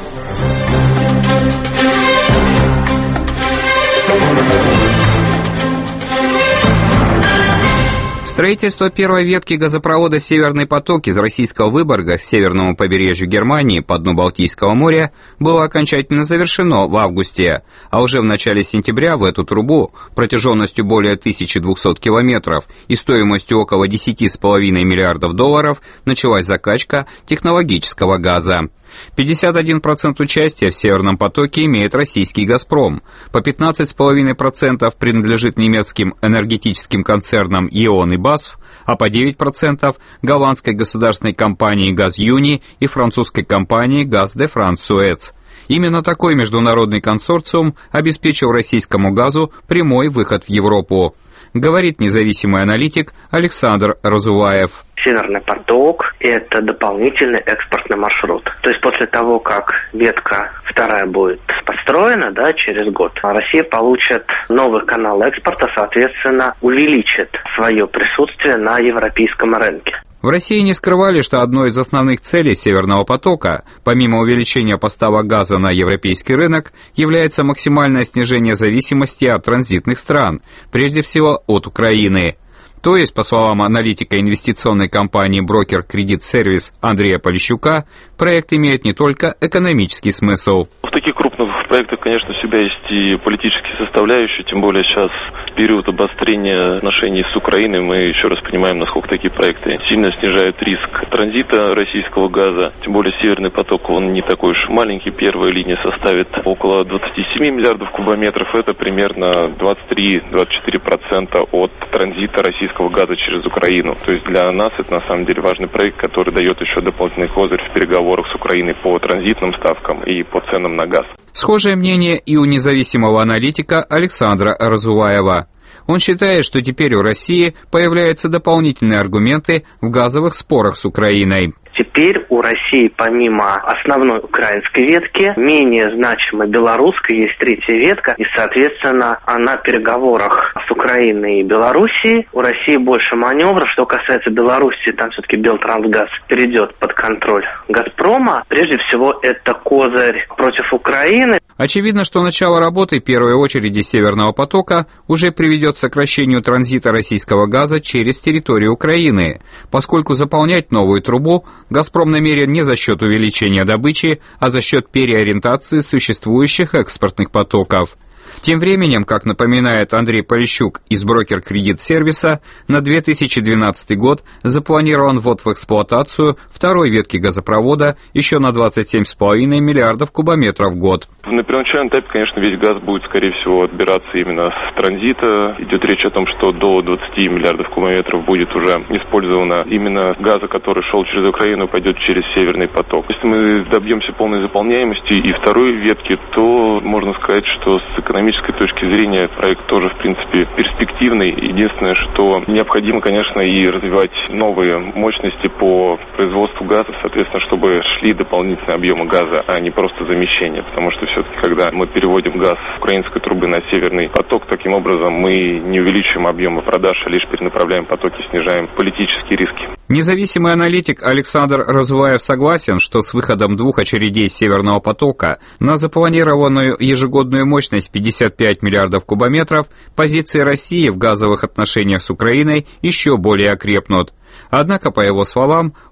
Строительство первой ветки газопровода «Северный поток» из российского Выборга к северному побережью Германии по дну Балтийского моря было окончательно завершено в августе, а уже в начале сентября в эту трубу протяженностью более тысячи двухсот километров и стоимостью около десяти с половиной миллиардов долларов началась закачка технологического газа. пятьдесят один процент участия в «Северном потоке» имеет российский «Газпром», по пятнадцать целых пять десятых процента принадлежит немецким энергетическим концернам «Е.Он» и «Басф», а по девять процентов голландской государственной компании «Газюни» и французской компании «Газ де Франс Суэц». Именно такой международный консорциум обеспечил российскому газу прямой выход в Европу, говорит независимый аналитик Александр Разуваев. Северный поток – это дополнительный экспортный маршрут. То есть после того, как ветка вторая будет построена, да, через год, Россия получит новый канал экспорта, соответственно, увеличит свое присутствие на европейском рынке. В России не скрывали, что одной из основных целей «Северного потока», помимо увеличения поставок газа на европейский рынок, является максимальное снижение зависимости от транзитных стран, прежде всего от Украины. То есть, по словам аналитика инвестиционной компании «Брокер Кредит Сервис» Андрея Полищука, проект имеет не только экономический смысл. В таких крупных проектах, конечно, у себя есть и политические составляющие, тем более сейчас в период обострения отношений с Украиной мы еще раз понимаем, насколько такие проекты сильно снижают риск транзита российского газа. Тем более «Северный поток», он не такой уж маленький, первая линия составит около двадцать семь миллиардов кубометров, это примерно двадцать три - двадцать четыре процента от транзита российского газа через Украину. То есть для нас это на самом деле важный проект, который дает еще дополнительный козырь в переговорах с Украиной по транзитным ставкам и по ценам на газ. Схожее мнение и у независимого аналитика Александра Разуваева. Он считает, что теперь у России появляются дополнительные аргументы в газовых спорах с Украиной. Теперь у России помимо основной украинской ветки менее значима белорусская, есть третья ветка, и, соответственно, на переговорах с Украиной и Белоруссией у России больше маневра. Что касается Белоруссии, там все-таки Белтрансгаз перейдет под контроль «Газпрома». Прежде всего, это козырь против Украины. Очевидно, что начало работы первой очереди «Северного потока» уже приведет к сокращению транзита российского газа через территорию Украины, поскольку заполнять новую трубу «Газпром» намерен не за счет увеличения добычи, а за счет переориентации существующих экспортных потоков. Тем временем, как напоминает Андрей Полищук из «Брокер Кредит Сервиса», на две тысячи двенадцатый год запланирован ввод в эксплуатацию второй ветки газопровода еще на двадцать семь целых пять десятых миллиардов кубометров в год. На первоначальном этапе, конечно, весь газ будет, скорее всего, отбираться именно с транзита. Идет речь о том, что до двадцати миллиардов кубометров будет уже использовано именно газа, который шел через Украину, пойдет через Северный поток. Если мы добьемся полной заполняемости и второй ветки, то можно сказать, что с экономической точки зрения проект тоже, в принципе, перспективный. Единственное, что необходимо, конечно, и развивать новые мощности по производству газа, соответственно, чтобы шли дополнительные объемы газа, а не просто замещение. Потому что все-таки, когда мы переводим газ с украинской трубы на Северный поток, таким образом мы не увеличиваем объемы продаж, а лишь перенаправляем потоки, снижаем политические риски. Независимый аналитик Александр Разуваев согласен, что с выходом двух очередей «Северного потока» на запланированную ежегодную мощность пятьдесят пять миллиардов кубометров позиции России в газовых отношениях с Украиной еще более окрепнут. Однако, по его словам,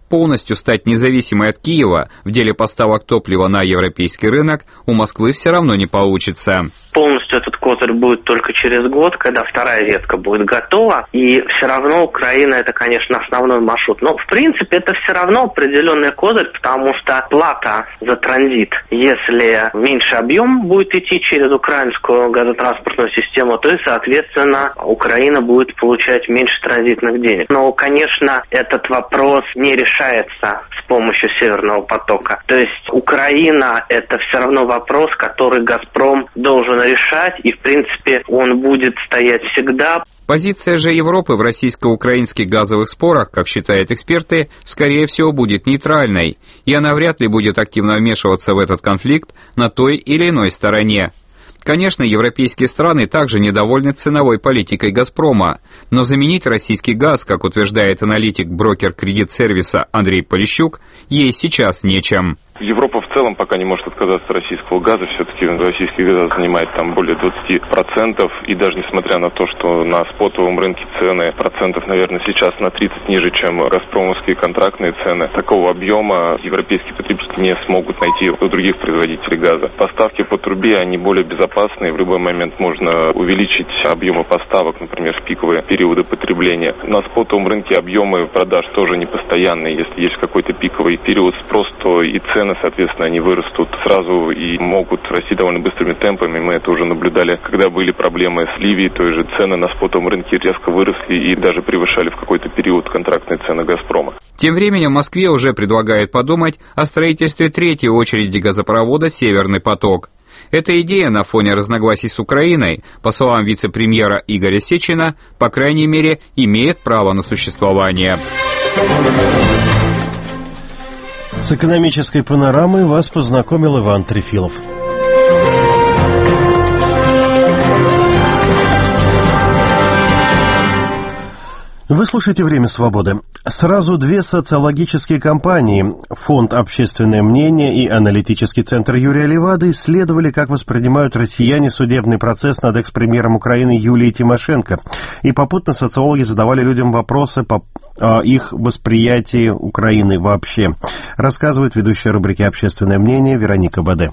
полностью стать независимой от Киева в деле поставок топлива на европейский рынок у Москвы все равно не получится. Полностью этот козырь будет только через год, когда вторая ветка будет готова, и все равно Украина — это, конечно, основной маршрут. Но, в принципе, это все равно определенный козырь, потому что плата за транзит, если меньше объем будет идти через украинскую газотранспортную систему, то и, соответственно, Украина будет получать меньше транзитных денег. Но, конечно, этот вопрос не решается с помощью Северного потока. То есть Украина — это все равно вопрос, который «Газпром» должен решать, и, в принципе, он будет стоять всегда. Позиция же Европы в российско-украинских газовых спорах, как считают эксперты, скорее всего будет нейтральной, и она вряд ли будет активно вмешиваться в этот конфликт на той или иной стороне. Конечно, европейские страны также недовольны ценовой политикой «Газпрома», но заменить российский газ, как утверждает аналитик-брокер кредит-сервиса Андрей Полищук, ей сейчас нечем. Европа в целом пока не может отказаться от российского газа, все-таки российский газ занимает там более двадцать процентов, и даже несмотря на то, что на спотовом рынке цены процентов, наверное, сейчас на тридцать ниже, чем газпромовские контрактные цены, такого объема европейские потребители не смогут найти у других производителей газа. Поставки по трубе, они более безопасные, в любой момент можно увеличить объемы поставок, например, в пиковые периоды потребления. На спотовом рынке объемы продаж тоже непостоянные, если есть какой-то пиковый период спрос, то и цены, соответственно, они вырастут сразу и могут расти довольно быстрыми темпами. Мы это уже наблюдали, когда были проблемы с Ливией, той же цены на спотовом рынке резко выросли и даже превышали в какой-то период контрактные цены «Газпрома». Тем временем в Москве уже предлагают подумать о строительстве третьей очереди газопровода «Северный поток». Эта идея на фоне разногласий с Украиной, по словам вице-премьера Игоря Сечина, по крайней мере, имеет право на существование. С экономической панорамой вас познакомил Иван Трефилов. Вы слушаете «Время свободы». Сразу две социологические компании, Фонд «Общественное мнение» и аналитический центр Юрия Левады, исследовали, как воспринимают россияне судебный процесс над экс-премьером Украины Юлией Тимошенко. И попутно социологи задавали людям вопросы по о их восприятии Украины вообще. Рассказывает ведущая рубрики «Общественное мнение» Вероника Баде.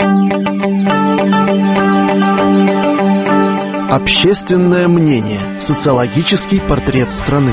Общественное мнение. Социологический портрет страны.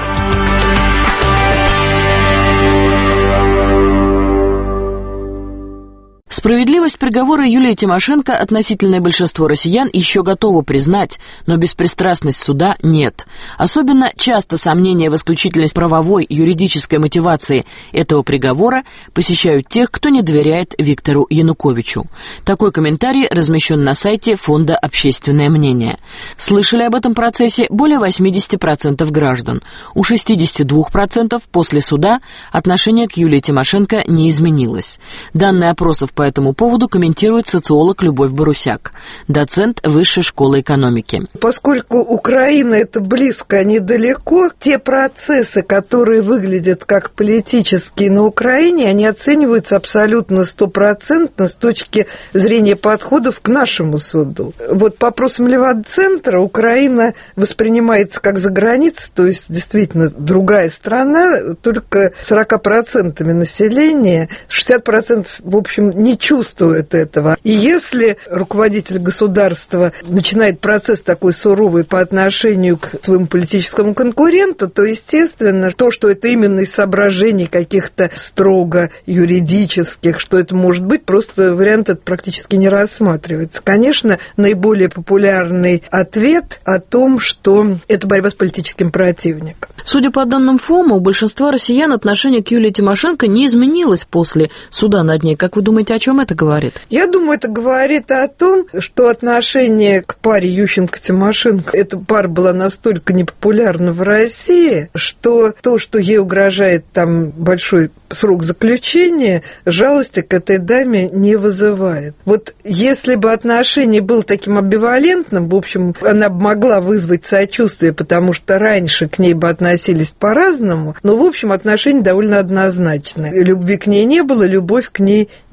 Справедливость приговора Юлии Тимошенко относительное большинство россиян еще готово признать, но беспристрастность суда нет. Особенно часто сомнения в исключительность правовой, юридической мотивации этого приговора посещают тех, кто не доверяет Виктору Януковичу. Такой комментарий размещен на сайте Фонда «Общественное мнение». Слышали об этом процессе более восемьдесят процентов граждан. У шестьдесят два процента после суда отношение к Юлии Тимошенко не изменилось. Данные опросов по этому поводу комментирует социолог Любовь Борусяк, доцент Высшей школы экономики. Поскольку Украина — это близко, а недалеко, те процессы, которые выглядят как политические на Украине, они оцениваются абсолютно стопроцентно с точки зрения подходов к нашему суду. Вот по опросам Левада-центра Украина воспринимается как за границей, то есть действительно другая страна, только сорок процентов населения, шестьдесят процентов, в общем, не чувствует этого. И если руководитель государства начинает процесс такой суровый по отношению к своему политическому конкуренту, то, естественно, то, что это именно из соображений каких-то строго юридических, что это может быть, просто вариант этот практически не рассматривается. Конечно, наиболее популярный ответ о том, что это борьба с политическим противником. Судя по данным ФОМа, у большинства россиян отношение к Юлии Тимошенко не изменилось после суда над ней. Как вы думаете, о чем это говорит? Я думаю, это говорит о том, что отношение к паре Ющенко-Тимошенко, эта пара была настолько непопулярна в России, что то, что ей угрожает там большой срок заключения, жалости к этой даме не вызывает. Вот если бы отношение было таким амбивалентным, в общем, она бы могла вызвать сочувствие, потому что раньше к ней бы относились по-разному, но, в общем, отношение довольно однозначное. Любви к ней не было, любовь к ней не появилась.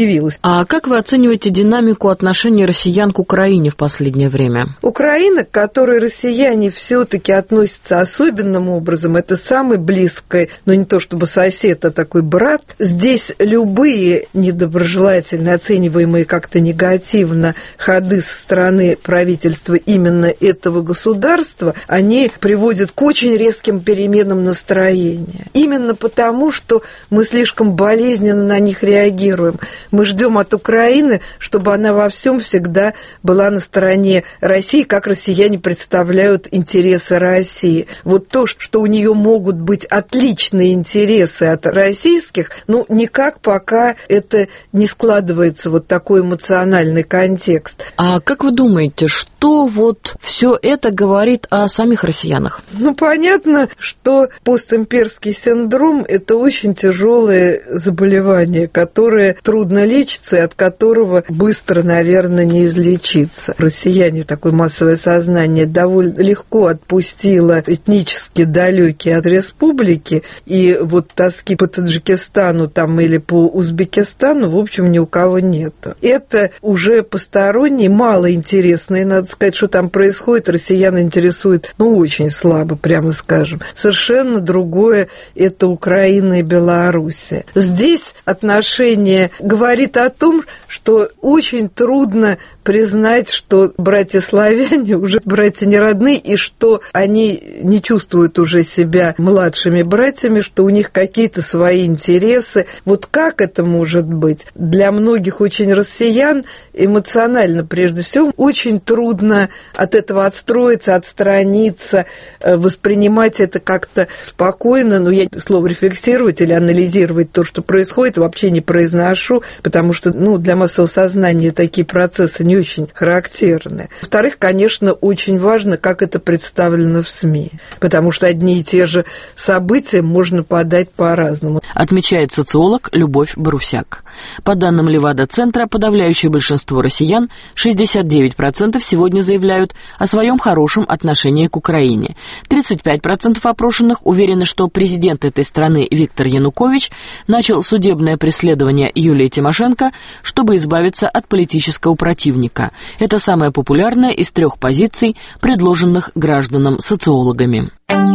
появилась. А как вы оцениваете динамику отношений россиян к Украине в последнее время? Украина, к которой россияне все-таки относятся особенным образом, это самый близкий, но не то чтобы сосед, а такой брат. Здесь любые недоброжелательно оцениваемые как-то негативно ходы со стороны правительства именно этого государства, они приводят к очень резким переменам настроения. Именно потому, что мы слишком болезненно на них реагируем. Мы ждем от Украины, чтобы она во всем всегда была на стороне России, как россияне представляют интересы России. Вот то, что у нее могут быть отличные интересы от российских, ну, никак пока это не складывается, вот такой эмоциональный контекст. А как вы думаете, что вот все это говорит о самих россиянах? Ну, понятно, что постимперский синдром – это очень тяжелое заболевание, которое трудно лечится и от которого быстро, наверное, не излечиться. Россияне, такое массовое сознание, довольно легко отпустило этнически далекие от республики, и вот тоски по Таджикистану там или по Узбекистану, в общем, ни у кого нет. Это уже посторонние, малоинтересные, надо сказать, что там происходит, россиян интересует, ну, очень слабо, прямо скажем. Совершенно другое – это Украина и Белоруссия. Здесь отношение говорит о том, что очень трудно признать, что братья-славяне уже братья не родные, и что они не чувствуют уже себя младшими братьями, что у них какие-то свои интересы. Вот как это может быть? Для многих очень россиян эмоционально, прежде всего, очень трудно от этого отстроиться, отстраниться, воспринимать это как-то спокойно. Но я слово рефлексировать или анализировать то, что происходит, вообще не произношу, потому что, ну, для массового сознания такие процессы не очень характерны. Во-вторых, конечно, очень важно, как это представлено в СМИ, потому что одни и те же события можно подать по-разному. Отмечает социолог Любовь Брусяк. По данным Левада-центра, подавляющее большинство россиян, шестьдесят девять процентов сегодня заявляют о своем хорошем отношении к Украине. тридцать пять процентов опрошенных уверены, что президент этой страны Виктор Янукович начал судебное преследование Юлии Тимошенко, чтобы избавиться от политического противника. Это самая популярная из трех позиций, предложенных гражданам социологами.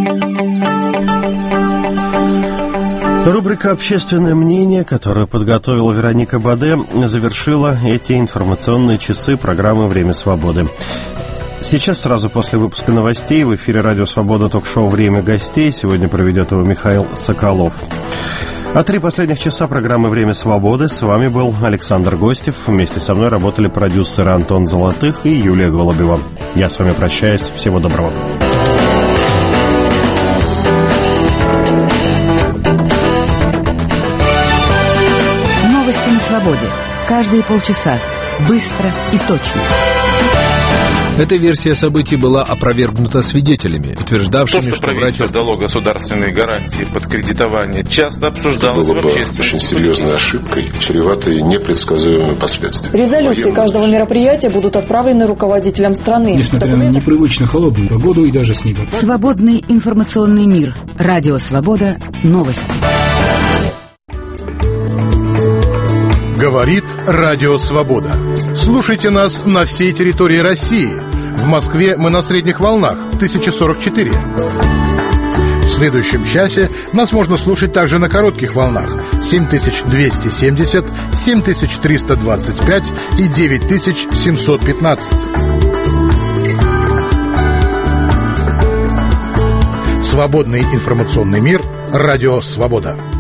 Рубрика «Общественное мнение», которую подготовила Вероника Баде, завершила эти информационные часы программы «Время свободы». Сейчас, сразу после выпуска новостей, в эфире «Радио Свобода» ток-шоу «Время гостей». Сегодня проведет его Михаил Соколов. А три последних часа программы «Время свободы» с вами был Александр Гостев. Вместе со мной работали продюсеры Антон Золотых и Юлия Голубева. Я с вами прощаюсь. Всего доброго. Новости на свободе. Каждые полчаса. Быстро и точно. Эта версия событий была опровергнута свидетелями, утверждавшими, То, что, что правительство братья... дало государственные гарантии под кредитование, часто обсуждалось было в бы обществе. очень серьезной ошибкой, чреватой непредсказуемыми последствиями. Резолюции каждого мероприятия будут отправлены руководителям страны. Несмотря на непривычно холодную погоду и даже снег. Свободный информационный мир. Радио Свобода. Новости. Говорит Радио Свобода. Слушайте нас на всей территории России. В Москве мы на средних волнах тысяча сорок четыре. В следующем часе нас можно слушать также на коротких волнах семь тысяч двести семьдесят, семь тысяч триста двадцать пять и девять тысяч семьсот пятнадцать. Свободный информационный мир. Радио Свобода.